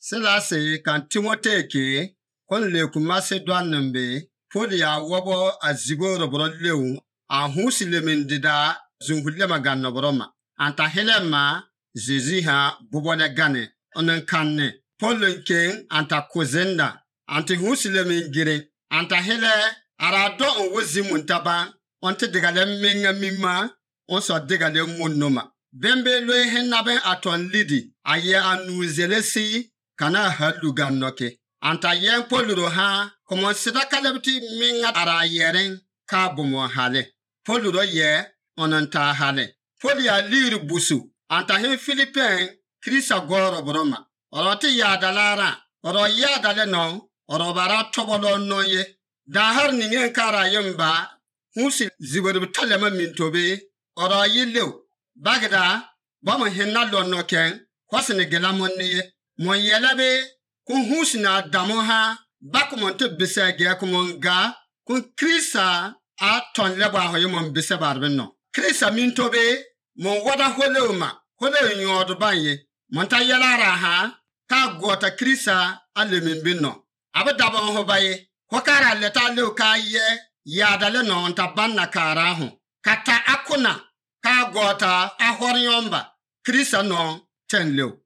Selase kan Timote ke kon le ku Macedon mbe Paul ya wobo azigo robro lewu a husile min dida zungulle maganno broma anta helema Jésus ha bubone gane onen kanne Paul ke anta kozenda anti husile min gire anta hele arado on wozi muntaba onte digale menga mimma on so digale munnoma bembe lo hennabe aton lidi aye anu zelesi kana halugan noke anta yen poluro ha komo sida kalabti minga ara yeren ka bomo hale poluro ye onanta hale polia lir busu anta he Philippin Krista goro broma oroti ya dalara oro ya dale no oro bara tobolo noye da har ningen kara yemba husi ziberu talema mintobe oro yilew bagda bomo henna lonno ken kwasne gelamonni mon yelabe kun husna damoha bakumonte bisege kumonga kun Krista a ton leba hoyimon bise barbino Krista mintobe mon wada holewma holew nyodo banye monta yelara ha ka gota Krista alemin binno abadaba ho baye hokara leta lew ka ye yadale no onta banna kara ho kata akuna ka gota ahoryomba Krista no tenlew